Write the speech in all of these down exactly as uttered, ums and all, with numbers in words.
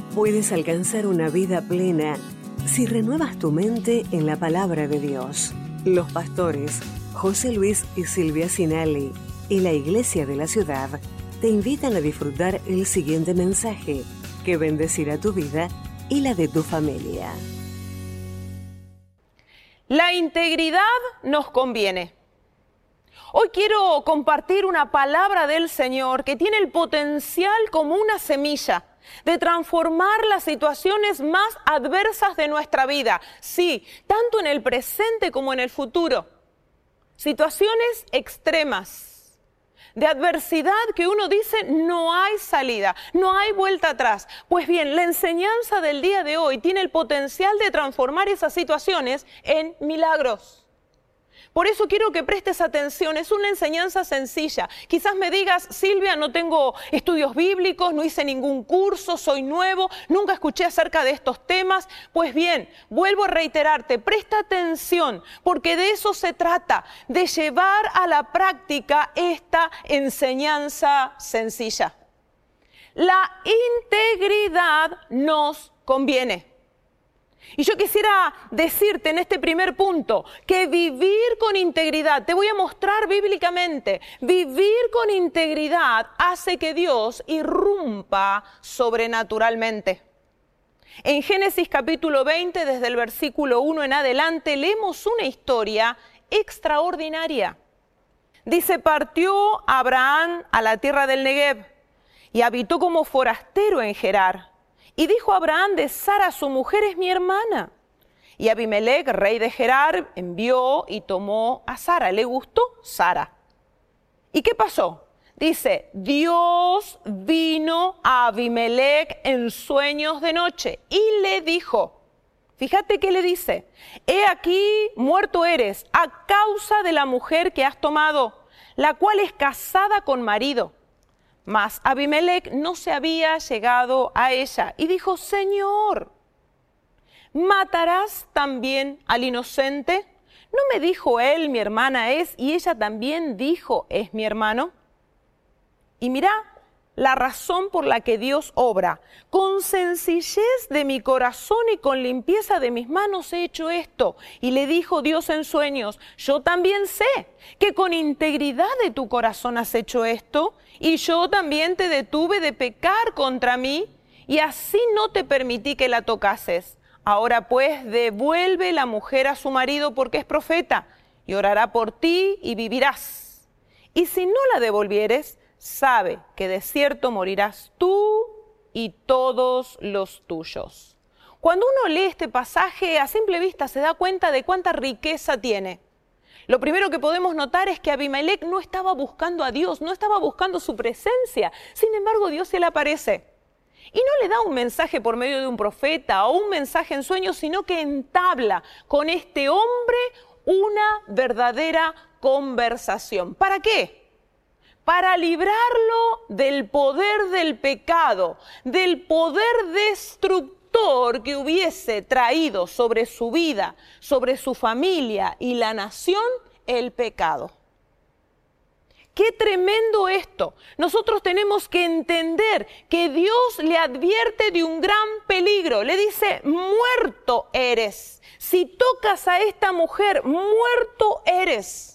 Puedes alcanzar una vida plena si renuevas tu mente en la palabra de Dios. Los pastores José Luis y Silvia Sinali y la Iglesia de la Ciudad te invitan a disfrutar el siguiente mensaje que bendecirá tu vida y la de tu familia. La integridad nos conviene. Hoy quiero compartir una palabra del Señor que tiene el potencial como una semilla de transformar las situaciones más adversas de nuestra vida. Sí, tanto en el presente como en el futuro. Situaciones extremas, de adversidad que uno dice no hay salida, no hay vuelta atrás. Pues bien, la enseñanza del día de hoy tiene el potencial de transformar esas situaciones en milagros. Por eso quiero que prestes atención, es una enseñanza sencilla. Quizás me digas, Silvia, no tengo estudios bíblicos, no hice ningún curso, soy nuevo, nunca escuché acerca de estos temas. Pues bien, vuelvo a reiterarte, presta atención, porque de eso se trata, de llevar a la práctica esta enseñanza sencilla. La integridad nos conviene. Y yo quisiera decirte en este primer punto que vivir con integridad, te voy a mostrar bíblicamente, vivir con integridad hace que Dios irrumpa sobrenaturalmente. En Génesis capítulo veinte, desde el versículo uno en adelante, leemos una historia extraordinaria. Dice, partió Abraham a la tierra del Negev y habitó como forastero en Gerar. Y dijo Abraham de Sara, su mujer es mi hermana. Y Abimelec, rey de Gerar, envió y tomó a Sara. Le gustó Sara. ¿Y qué pasó? Dice, Dios vino a Abimelec en sueños de noche y le dijo, fíjate qué le dice, he aquí muerto eres a causa de la mujer que has tomado, la cual es casada con marido. Mas Abimelec no se había llegado a ella y dijo, Señor, ¿matarás también al inocente? ¿No me dijo él, mi hermana es, y ella también dijo, es mi hermano? Y mirá la razón por la que Dios obra. Con sencillez de mi corazón y con limpieza de mis manos he hecho esto. Y le dijo Dios en sueños, yo también sé que con integridad de tu corazón has hecho esto, y yo también te detuve de pecar contra mí, y así no te permití que la tocases. Ahora pues devuelve la mujer a su marido porque es profeta, y orará por ti y vivirás. Y si no la devolvieres, sabe que de cierto morirás tú y todos los tuyos. Cuando uno lee este pasaje, a simple vista se da cuenta de cuánta riqueza tiene. Lo primero que podemos notar es que Abimelec no estaba buscando a Dios, no estaba buscando su presencia. Sin embargo, Dios se le aparece. Y no le da un mensaje por medio de un profeta o un mensaje en sueños, sino que entabla con este hombre una verdadera conversación. ¿Para qué? Para librarlo del poder del pecado, del poder destructor que hubiese traído sobre su vida, sobre su familia y la nación el pecado. ¡Qué tremendo esto! Nosotros tenemos que entender que Dios le advierte de un gran peligro. Le dice, muerto eres. Si tocas a esta mujer, muerto eres.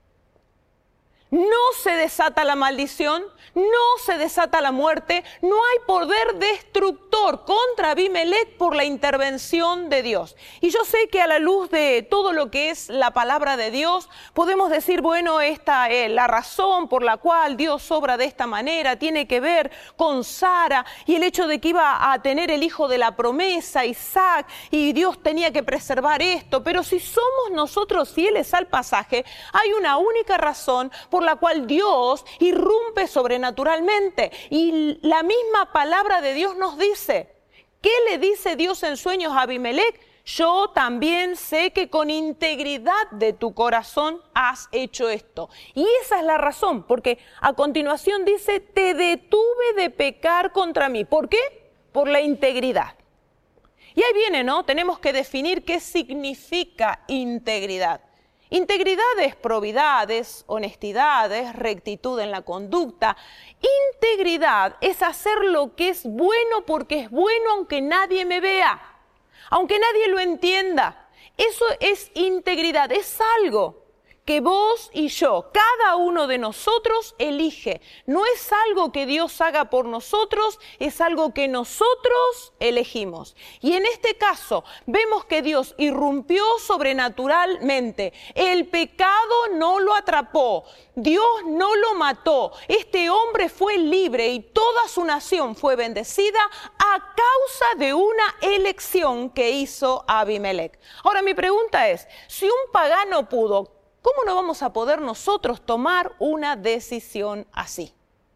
No se desata la maldición, no se desata la muerte, no hay poder destructor contra Abimelec por la intervención de Dios. Y yo sé que a la luz de todo lo que es la palabra de Dios, podemos decir, bueno, esta es la razón por la cual Dios obra de esta manera, tiene que ver con Sara y el hecho de que iba a tener el hijo de la promesa, Isaac, y Dios tenía que preservar esto. Pero si somos nosotros fieles al pasaje, hay una única razón por la cual Dios irrumpe sobrenaturalmente. Y la misma palabra de Dios nos dice, ¿qué le dice Dios en sueños a Abimelec? Yo también sé que con integridad de tu corazón has hecho esto. Y esa es la razón, porque a continuación dice, te detuve de pecar contra mí. ¿Por qué? Por la integridad. Y ahí viene, ¿no? Tenemos que definir qué significa integridad. Integridad es probidad, es honestidad, es rectitud en la conducta. Integridad es hacer lo que es bueno porque es bueno aunque nadie me vea, aunque nadie lo entienda. Eso es integridad, es algo que vos y yo, cada uno de nosotros elige. No es algo que Dios haga por nosotros, es algo que nosotros elegimos. Y en este caso vemos que Dios irrumpió sobrenaturalmente. El pecado no lo atrapó, Dios no lo mató. Este hombre fue libre y toda su nación fue bendecida a causa de una elección que hizo Abimelech. Ahora mi pregunta es, si un pagano pudo, ¿cómo no vamos a poder nosotros tomar una decisión así?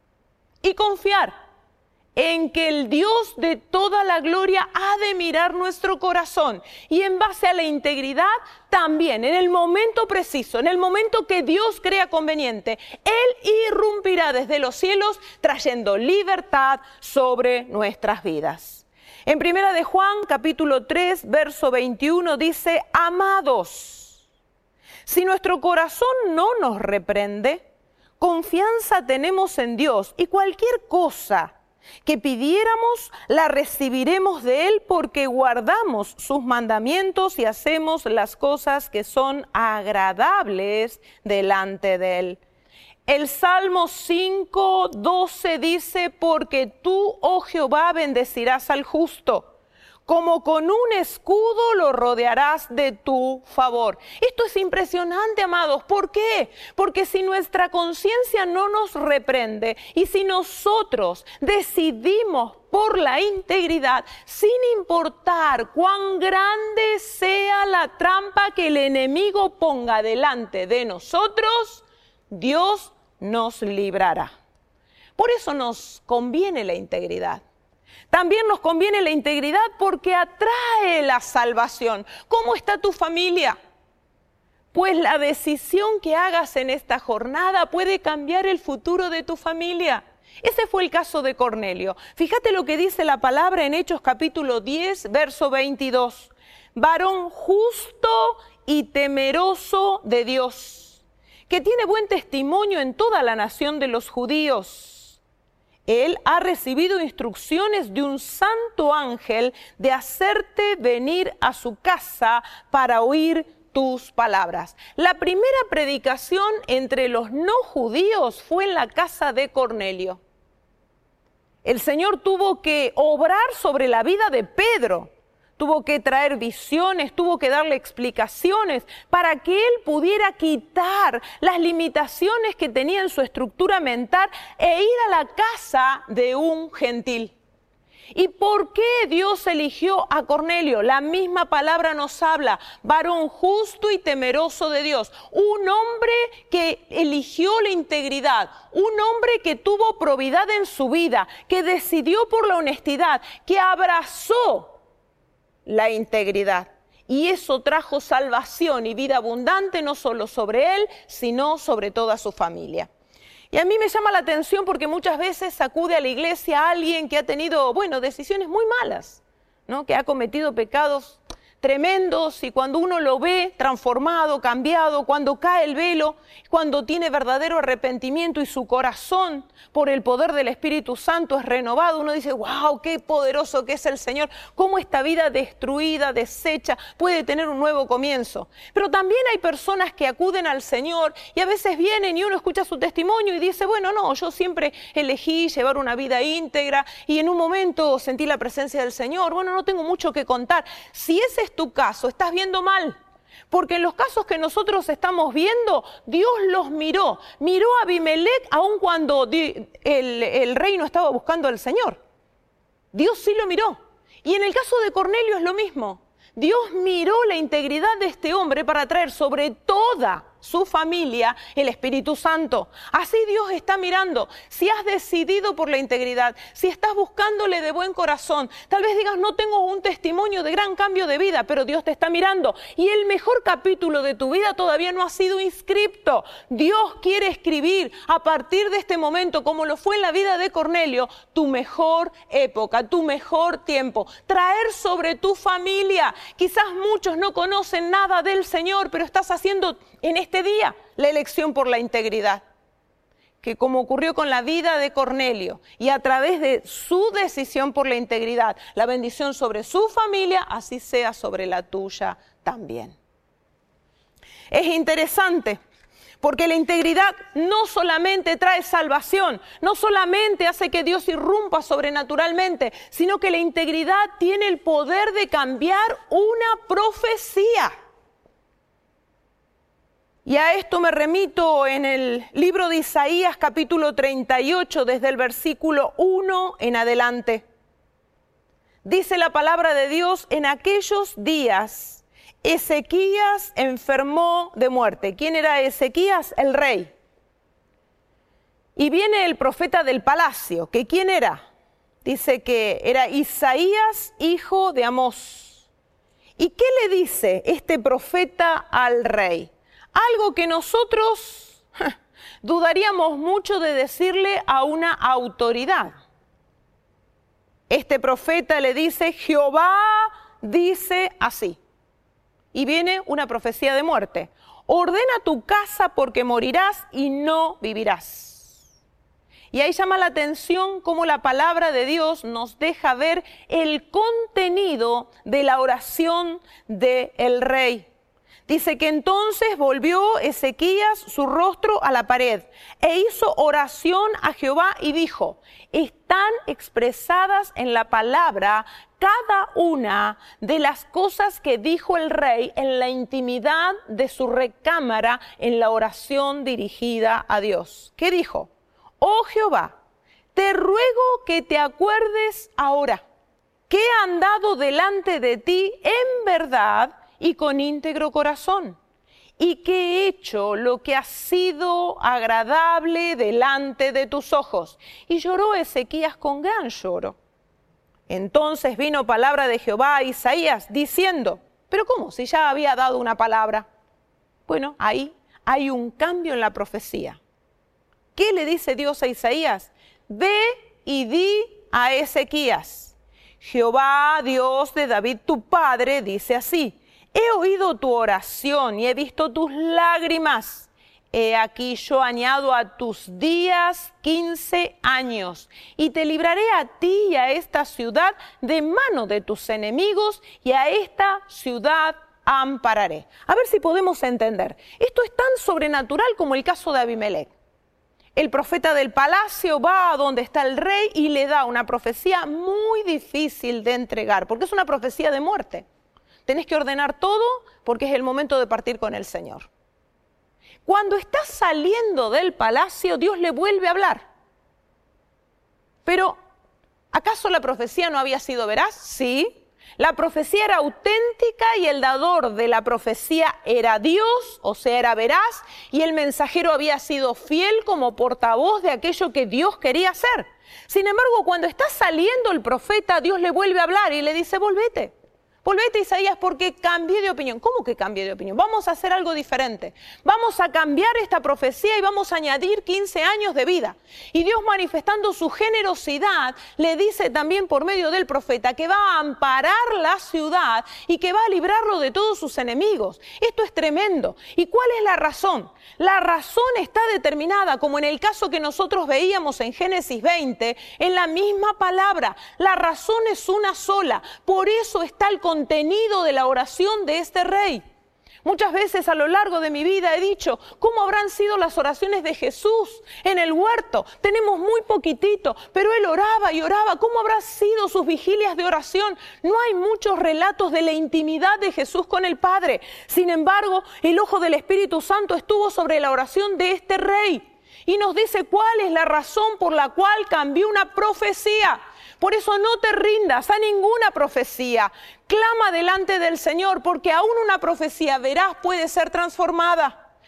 Y confiar en que el Dios de toda la gloria ha de mirar nuestro corazón y en base a la integridad también, en el momento preciso, en el momento que Dios crea conveniente, Él irrumpirá desde los cielos trayendo libertad sobre nuestras vidas. En Primera de Juan, capítulo tres, verso veintiuno dice, amados, si nuestro corazón no nos reprende, confianza tenemos en Dios y cualquier cosa que pidiéramos la recibiremos de Él porque guardamos sus mandamientos y hacemos las cosas que son agradables delante de Él. El Salmo cinco, doce dice, porque tú, oh Jehová, bendecirás al justo. Como con un escudo lo rodearás de tu favor. Esto es impresionante, amados. ¿Por qué? Porque si nuestra conciencia no nos reprende y si nosotros decidimos por la integridad, sin importar cuán grande sea la trampa que el enemigo ponga delante de nosotros, Dios nos librará. Por eso nos conviene la integridad. También nos conviene la integridad porque atrae la salvación. ¿Cómo está tu familia? Pues la decisión que hagas en esta jornada puede cambiar el futuro de tu familia. Ese fue el caso de Cornelio. Fíjate lo que dice la palabra en Hechos capítulo diez, verso veintidós. Varón justo y temeroso de Dios, que tiene buen testimonio en toda la nación de los judíos. Él ha recibido instrucciones de un santo ángel de hacerte venir a su casa para oír tus palabras. La primera predicación entre los no judíos fue en la casa de Cornelio. El Señor tuvo que obrar sobre la vida de Pedro. Tuvo que traer visiones, tuvo que darle explicaciones para que él pudiera quitar las limitaciones que tenía en su estructura mental e ir a la casa de un gentil. ¿Y por qué Dios eligió a Cornelio? La misma palabra nos habla, varón justo y temeroso de Dios. Un hombre que eligió la integridad, un hombre que tuvo probidad en su vida, que decidió por la honestidad, que abrazó la integridad. Y eso trajo salvación y vida abundante no solo sobre él, sino sobre toda su familia. Y a mí me llama la atención porque muchas veces acude a la iglesia a alguien que ha tenido, bueno, decisiones muy malas, ¿no? Que ha cometido pecados tremendos y cuando uno lo ve transformado, cambiado, cuando cae el velo, cuando tiene verdadero arrepentimiento y su corazón por el poder del Espíritu Santo es renovado, uno dice, wow, qué poderoso que es el Señor, cómo esta vida destruida, deshecha, puede tener un nuevo comienzo. Pero también hay personas que acuden al Señor y a veces vienen y uno escucha su testimonio y dice, bueno, no, yo siempre elegí llevar una vida íntegra y en un momento sentí la presencia del Señor, bueno, no tengo mucho que contar. Si ese es tu caso, estás viendo mal. Porque en los casos que nosotros estamos viendo, Dios los miró. Miró a Abimelech aun cuando el, el rey no estaba buscando al Señor. Dios sí lo miró. Y en el caso de Cornelio es lo mismo. Dios miró la integridad de este hombre para traer sobre toda su familia, el Espíritu Santo. Así Dios está mirando. Si has decidido por la integridad, si estás buscándole de buen corazón, tal vez digas, no tengo un testimonio de gran cambio de vida, pero Dios te está mirando. Y el mejor capítulo de tu vida todavía no ha sido inscripto. Dios quiere escribir a partir de este momento, como lo fue en la vida de Cornelio, tu mejor época, tu mejor tiempo. Traer sobre tu familia. Quizás muchos no conocen nada del Señor, pero estás haciendo en este día la elección por la integridad. Que como ocurrió con la vida de Cornelio y a través de su decisión por la integridad, la bendición sobre su familia, así sea sobre la tuya también. Es interesante porque la integridad no solamente trae salvación, no solamente hace que Dios irrumpa sobrenaturalmente, sino que la integridad tiene el poder de cambiar una profecía. Y a esto me remito en el libro de Isaías, capítulo treinta y ocho, desde el versículo uno en adelante. Dice la palabra de Dios: en aquellos días Ezequías enfermó de muerte. ¿Quién era Ezequías? El rey. Y viene el profeta del palacio, que ¿quién era? Dice que era Isaías, hijo de Amós. ¿Y qué le dice este profeta al rey? Algo que nosotros dudaríamos mucho de decirle a una autoridad. Este profeta le dice: Jehová dice así. Y viene una profecía de muerte. Ordena tu casa porque morirás y no vivirás. Y ahí llama la atención cómo la palabra de Dios nos deja ver el contenido de la oración del rey. Dice que entonces volvió Ezequías su rostro a la pared e hizo oración a Jehová y dijo: están expresadas en la palabra cada una de las cosas que dijo el rey en la intimidad de su recámara en la oración dirigida a Dios. ¿Qué dijo? Oh Jehová, te ruego que te acuerdes ahora que he andado delante de ti en verdad y con íntegro corazón, y que he hecho lo que ha sido agradable delante de tus ojos. Y lloró Ezequías con gran lloro. Entonces vino palabra de Jehová a Isaías diciendo: ¿pero cómo? Si ya había dado una palabra. Bueno, ahí hay un cambio en la profecía. ¿Qué le dice Dios a Isaías? Ve y di a Ezequías: Jehová, Dios de David tu padre, dice así: he oído tu oración y he visto tus lágrimas. He aquí yo añado a tus días quince años y te libraré a ti y a esta ciudad de mano de tus enemigos y a esta ciudad ampararé. A ver si podemos entender. Esto es tan sobrenatural como el caso de Abimelech. El profeta del palacio va a donde está el rey y le da una profecía muy difícil de entregar, porque es una profecía de muerte. Tenés que ordenar todo porque es el momento de partir con el Señor. Cuando está saliendo del palacio, Dios le vuelve a hablar. Pero, ¿acaso la profecía no había sido veraz? Sí. La profecía era auténtica y el dador de la profecía era Dios, o sea, era veraz, y el mensajero había sido fiel como portavoz de aquello que Dios quería hacer. Sin embargo, cuando está saliendo el profeta, Dios le vuelve a hablar y le dice: volvete. Volvete, Isaías, porque cambié de opinión. ¿Cómo que cambié de opinión? Vamos a hacer algo diferente. Vamos a cambiar esta profecía y vamos a añadir quince años de vida. Y Dios, manifestando su generosidad, le dice también por medio del profeta que va a amparar la ciudad y que va a librarlo de todos sus enemigos. Esto es tremendo. ¿Y cuál es la razón? La razón está determinada, como en el caso que nosotros veíamos en Génesis veinte, en la misma palabra. La razón es una sola. Por eso está el contenido de la oración de este rey. Muchas veces a lo largo de mi vida he dicho: ¿cómo habrán sido las oraciones de Jesús en el huerto? Tenemos muy poquitito, pero él oraba y oraba. ¿Cómo habrán sido sus vigilias de oración? No hay muchos relatos de la intimidad de Jesús con el Padre. Sin embargo, el ojo del Espíritu Santo estuvo sobre la oración de este rey y nos dice cuál es la razón por la cual cambió una profecía. Por eso no te rindas a ninguna profecía. Clama delante del Señor, porque aún una profecía veraz puede ser transformada.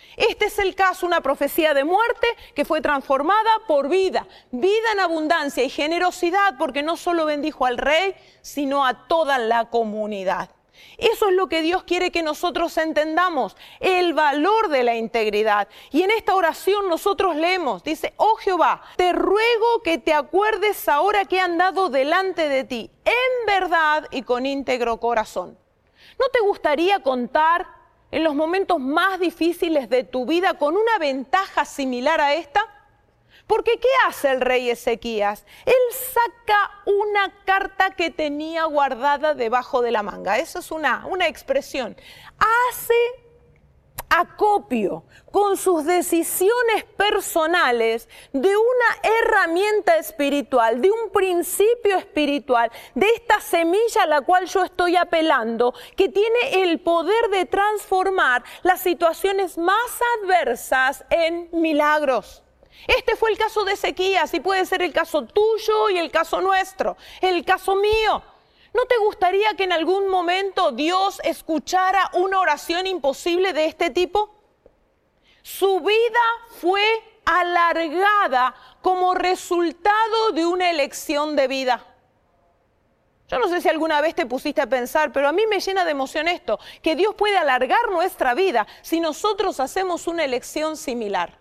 Este es el caso, una profecía de muerte que fue transformada por vida, vida en abundancia y generosidad, porque no solo bendijo al rey, sino a toda la comunidad. Eso es lo que Dios quiere que nosotros entendamos, el valor de la integridad. Y en esta oración nosotros leemos, dice, oh Jehová, te ruego que te acuerdes ahora que he andado delante de ti, en verdad y con íntegro corazón. ¿No te gustaría contar en los momentos más difíciles de tu vida con una ventaja similar a esta? Porque ¿qué hace el rey Ezequías? Él saca una carta que tenía guardada debajo de la manga. Esa es una, una expresión. Hace acopio con sus decisiones personales de una herramienta espiritual, de un principio espiritual, de esta semilla a la cual yo estoy apelando, que tiene el poder de transformar las situaciones más adversas en milagros. Este fue el caso de Ezequías y puede ser el caso tuyo y el caso nuestro, el caso mío. ¿No te gustaría que en algún momento Dios escuchara una oración imposible de este tipo? Su vida fue alargada como resultado de una elección de vida. Yo no sé si alguna vez te pusiste a pensar, pero a mí me llena de emoción esto, que Dios puede alargar nuestra vida si nosotros hacemos una elección similar.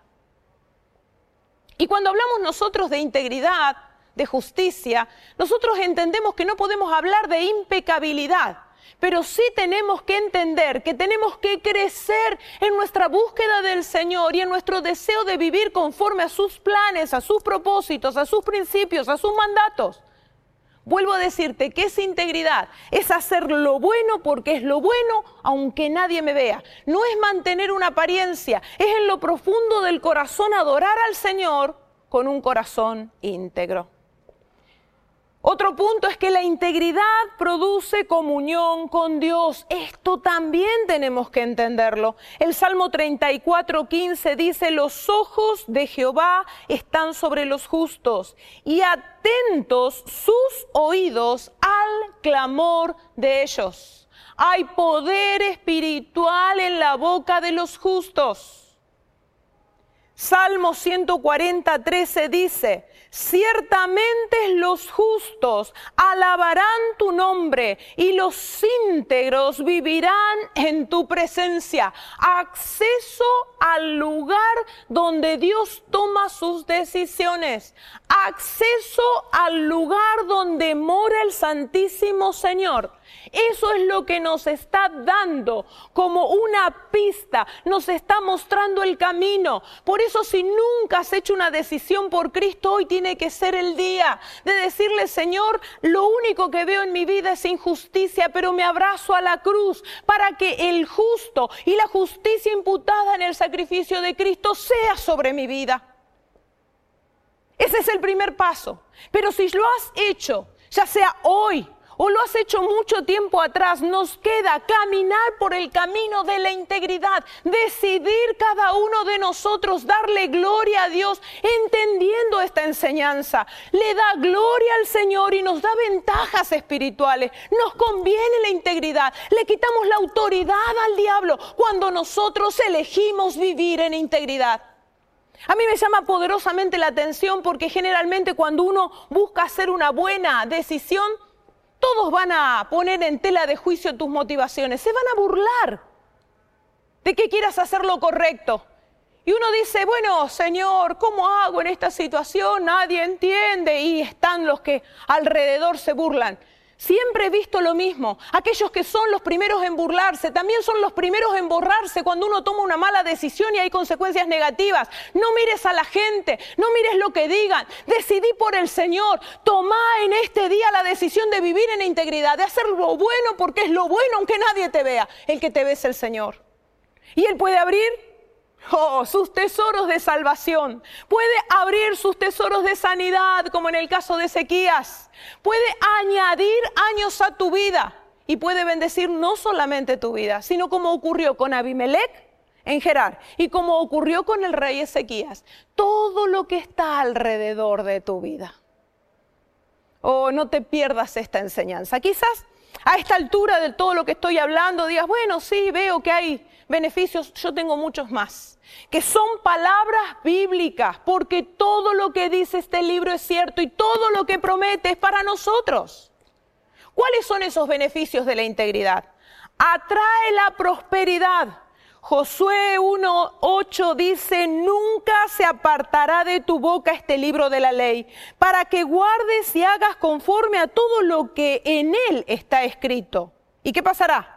Y cuando hablamos nosotros de integridad, de justicia, nosotros entendemos que no podemos hablar de impecabilidad, pero sí tenemos que entender que tenemos que crecer en nuestra búsqueda del Señor y en nuestro deseo de vivir conforme a sus planes, a sus propósitos, a sus principios, a sus mandatos. Vuelvo a decirte que esa integridad es hacer lo bueno porque es lo bueno aunque nadie me vea. No es mantener una apariencia, es en lo profundo del corazón adorar al Señor con un corazón íntegro. Otro punto es que la integridad produce comunión con Dios. Esto también tenemos que entenderlo. El Salmo treinta y cuatro, quince dice, los ojos de Jehová están sobre los justos y atentos sus oídos al clamor de ellos. Hay poder espiritual en la boca de los justos. Salmo ciento cuarenta, trece dice, ciertamente los justos alabarán tu nombre y los íntegros vivirán en tu presencia. Acceso al lugar donde Dios toma sus decisiones. Acceso al lugar donde mora el Santísimo Señor. Eso es lo que nos está dando como una pista, nos está mostrando el camino. Por eso si nunca has hecho una decisión por Cristo, hoy tiene que ser el día de decirle, Señor, lo único que veo en mi vida es injusticia, pero me abrazo a la cruz para que el justo y la justicia imputada en el sacrificio de Cristo sea sobre mi vida. Ese es el primer paso. Pero si lo has hecho, ya sea hoy, o lo has hecho mucho tiempo atrás, nos queda caminar por el camino de la integridad, decidir cada uno de nosotros darle gloria a Dios, entendiendo esta enseñanza. Le da gloria al Señor y nos da ventajas espirituales. Nos conviene la integridad, le quitamos la autoridad al diablo cuando nosotros elegimos vivir en integridad. A mí me llama poderosamente la atención porque generalmente cuando uno busca hacer una buena decisión, todos van a poner en tela de juicio tus motivaciones, se van a burlar de que quieras hacer lo correcto. Y uno dice, bueno, Señor, ¿cómo hago en esta situación? Nadie entiende. Y están los que alrededor se burlan. Siempre he visto lo mismo. Aquellos que son los primeros en burlarse, también son los primeros en borrarse cuando uno toma una mala decisión y hay consecuencias negativas. No mires a la gente, no mires lo que digan. Decidí por el Señor. Tomá en este día la decisión de vivir en integridad, de hacer lo bueno porque es lo bueno aunque nadie te vea. El que te ve es el Señor. Y Él puede abrir Oh, sus tesoros de salvación. Puede abrir sus tesoros de sanidad, como en el caso de Ezequías. Puede añadir años a tu vida y puede bendecir no solamente tu vida, sino como ocurrió con Abimelech en Gerar y como ocurrió con el rey Ezequías. Todo lo que está alrededor de tu vida. Oh, no te pierdas esta enseñanza. Quizás a esta altura de todo lo que estoy hablando digas, bueno, sí, veo que hay beneficios, yo tengo muchos más, que son palabras bíblicas, porque todo lo que dice este libro es cierto y todo lo que promete es para nosotros. ¿Cuáles son esos beneficios de la integridad? Atrae la prosperidad. Josué uno ocho dice, nunca se apartará de tu boca este libro de la ley, para que guardes y hagas conforme a todo lo que en él está escrito. ¿Y qué pasará?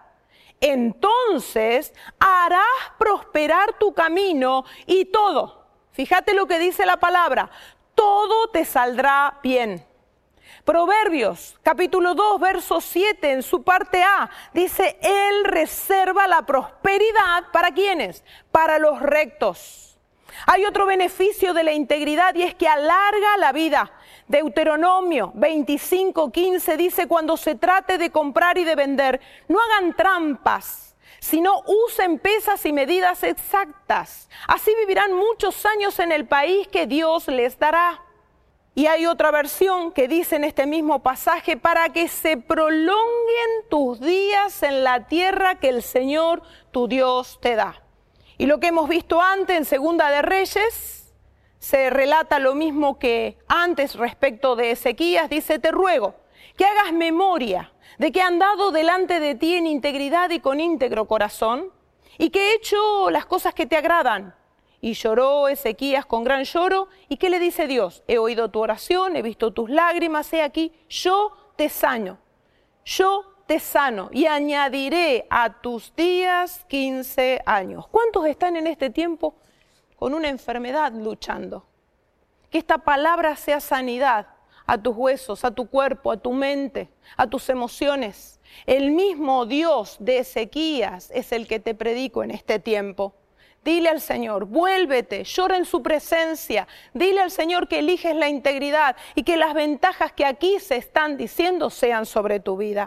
Entonces harás prosperar tu camino y todo, fíjate lo que dice la palabra, todo te saldrá bien. Proverbios, capítulo dos, verso siete, en su parte A, dice, Él reserva la prosperidad, ¿para quiénes? Para los rectos. Hay otro beneficio de la integridad y es que alarga la vida. Deuteronomio veinticinco, quince dice, cuando se trate de comprar y de vender, no hagan trampas, sino usen pesas y medidas exactas. Así vivirán muchos años en el país que Dios les dará. Y hay otra versión que dice en este mismo pasaje, para que se prolonguen tus días en la tierra que el Señor tu Dios te da. Y lo que hemos visto antes en Segunda de Reyes, se relata lo mismo que antes respecto de Ezequías, dice, te ruego que hagas memoria de que he andado delante de ti en integridad y con íntegro corazón, y que he hecho las cosas que te agradan. Y lloró Ezequías con gran lloro. ¿Y qué le dice Dios? He oído tu oración, he visto tus lágrimas, he aquí, yo te sano, yo te sano y añadiré a tus días quince años. ¿Cuántos están en este tiempo con una enfermedad luchando? Que esta palabra sea sanidad a tus huesos, a tu cuerpo, a tu mente, a tus emociones. El mismo Dios de Ezequías es el que te predico en este tiempo. Dile al Señor, vuélvete, llora en su presencia. Dile al Señor que eliges la integridad y que las ventajas que aquí se están diciendo sean sobre tu vida.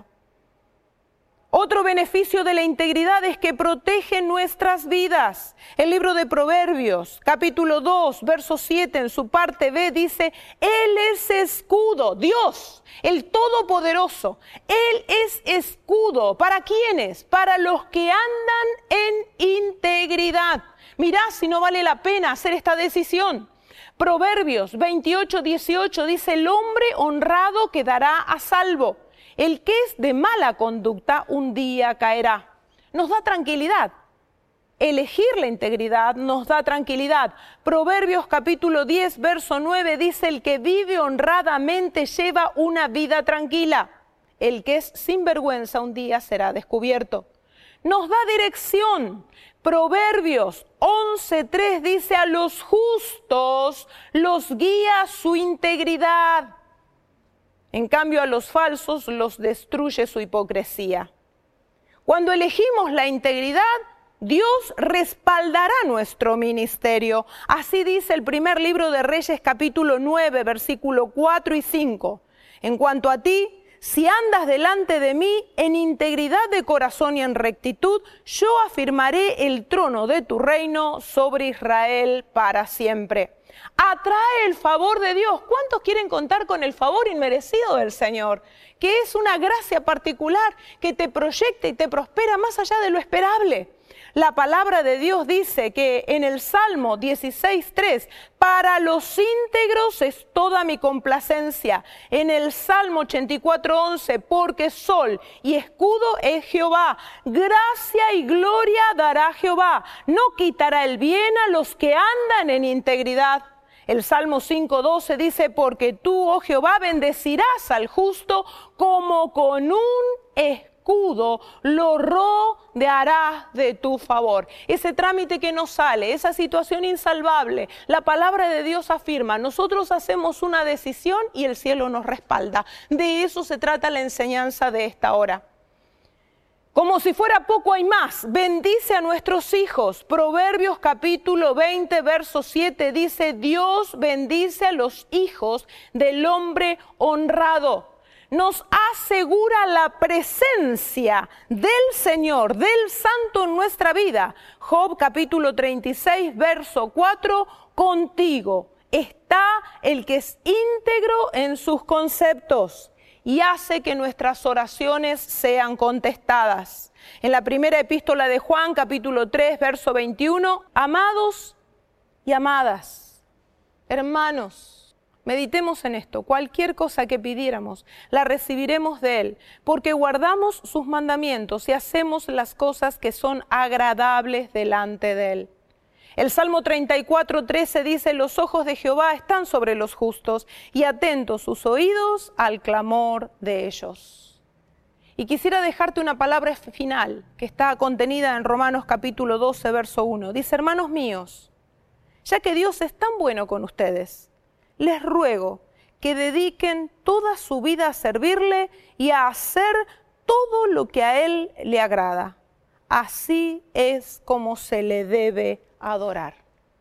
Otro beneficio de la integridad es que protege nuestras vidas. El libro de Proverbios, capítulo dos, verso siete, en su parte B, dice, Él es escudo, Dios, el Todopoderoso. Él es escudo. ¿Para quiénes? Para los que andan en integridad. Mirá si no vale la pena hacer esta decisión. Proverbios veintiocho, dieciocho dice, el hombre honrado quedará a salvo. El que es de mala conducta un día caerá. Nos da tranquilidad. Elegir la integridad nos da tranquilidad. Proverbios capítulo diez, verso nueve dice, el que vive honradamente lleva una vida tranquila. El que es sinvergüenza un día será descubierto. Nos da dirección. Proverbios once, tres dice, a los justos los guía su integridad. En cambio, a los falsos los destruye su hipocresía. Cuando elegimos la integridad, Dios respaldará nuestro ministerio. Así dice el primer libro de Reyes, capítulo nueve, versículo cuatro y cinco. En cuanto a ti, si andas delante de mí en integridad de corazón y en rectitud, yo afirmaré el trono de tu reino sobre Israel para siempre. Atrae el favor de Dios. ¿Cuántos quieren contar con el favor inmerecido del Señor? Que es una gracia particular que te proyecta y te prospera más allá de lo esperable. La palabra de Dios dice que en el Salmo dieciséis, tres, para los íntegros es toda mi complacencia. En el Salmo ochenta y cuatro, once, porque sol y escudo es Jehová. Gracia y gloria dará Jehová. No quitará el bien a los que andan en integridad. El Salmo cinco, doce dice, porque tú, oh Jehová, bendecirás al justo como con un escudo lo rodearás de tu favor. Ese trámite que no sale, esa situación insalvable, la palabra de Dios afirma, nosotros hacemos una decisión y el cielo nos respalda. De eso se trata la enseñanza de esta hora. Como si fuera poco hay más, bendice a nuestros hijos. Proverbios capítulo veinte, verso siete dice, Dios bendice a los hijos del hombre honrado. Nos asegura la presencia del Señor, del Santo en nuestra vida. Job capítulo treinta y seis, verso cuatro, contigo está el que es íntegro en sus conceptos. y hace que nuestras oraciones sean contestadas. En la primera epístola de Juan, capítulo tres, verso veintiuno, amados y amadas, hermanos, meditemos en esto. Cualquier cosa que pidiéramos, la recibiremos de Él, porque guardamos sus mandamientos y hacemos las cosas que son agradables delante de Él. El Salmo treinta y cuatro, trece dice, los ojos de Jehová están sobre los justos y atentos sus oídos al clamor de ellos. Y quisiera dejarte una palabra final que está contenida en Romanos capítulo doce, verso uno. Dice, hermanos míos, ya que Dios es tan bueno con ustedes, les ruego que dediquen toda su vida a servirle y a hacer todo lo que a Él le agrada. Así es como se le debe adorar.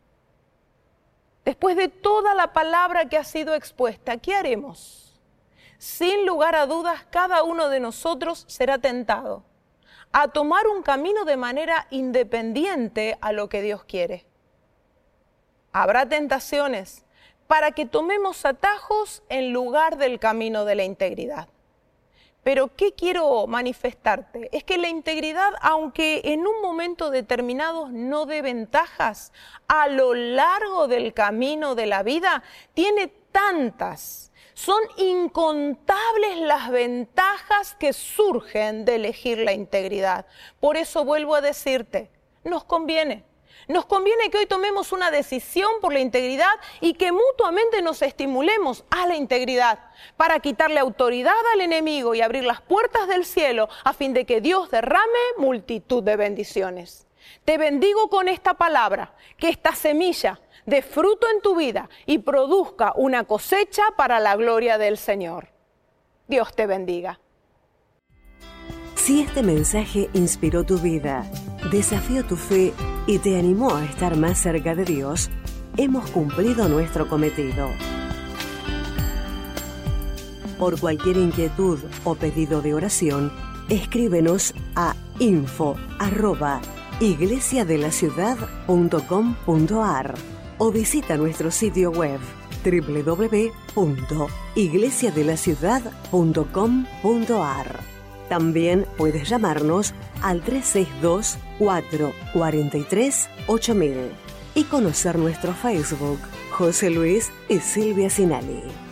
Después de toda la palabra que ha sido expuesta, ¿qué haremos? Sin lugar a dudas, cada uno de nosotros será tentado a tomar un camino de manera independiente a lo que Dios quiere. Habrá tentaciones para que tomemos atajos en lugar del camino de la integridad. Pero ¿qué quiero manifestarte? Es que la integridad, aunque en un momento determinado no dé ventajas, a lo largo del camino de la vida tiene tantas, son incontables las ventajas que surgen de elegir la integridad. Por eso vuelvo a decirte, nos conviene. Nos conviene que hoy tomemos una decisión por la integridad y que mutuamente nos estimulemos a la integridad para quitarle autoridad al enemigo y abrir las puertas del cielo a fin de que Dios derrame multitud de bendiciones. Te bendigo con esta palabra, que esta semilla dé fruto en tu vida y produzca una cosecha para la gloria del Señor. Dios te bendiga. Si este mensaje inspiró tu vida, desafió tu fe y te animó a estar más cerca de Dios, hemos cumplido nuestro cometido. Por cualquier inquietud o pedido de oración, escríbenos a info arroba iglesiadelaciudad punto com punto ar o visita nuestro sitio web doble u doble u doble u punto iglesiadelaciudad punto com punto ar. También puedes llamarnos al tres seis dos, cuatro cuatro tres, ocho mil y conocer nuestro Facebook, José Luis y Silvia Sinali.